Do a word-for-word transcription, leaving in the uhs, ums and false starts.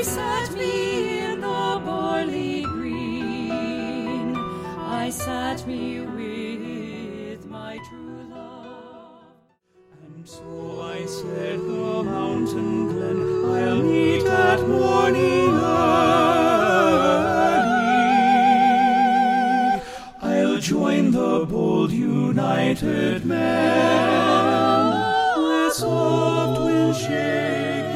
set me in the barley green. I sat me with my true love. And so I said the mountain glen I'll meet at morning early. I'll join the bold united men. The soft wind shake